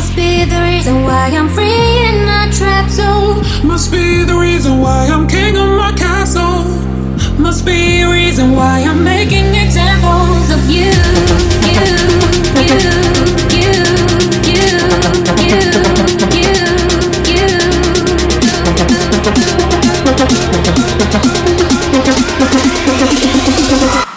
Must be the reason why I'm free in a trap zone. Must be the reason why I'm king of my castle. Must be a reason why I'm making examples of you, you, you, you, you, you, you.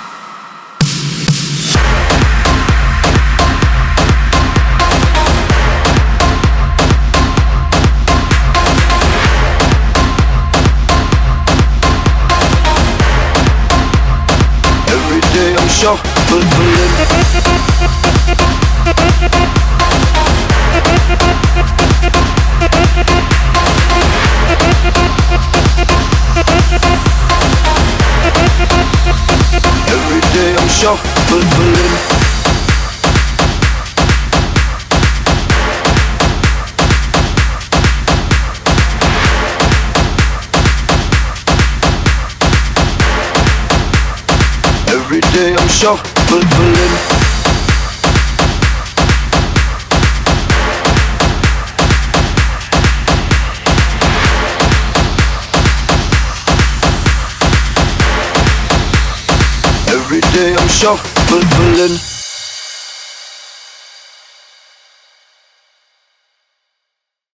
Shuffling. Every day I'm shuffling. Every day I'm shuffling. Every day I'm shuffling.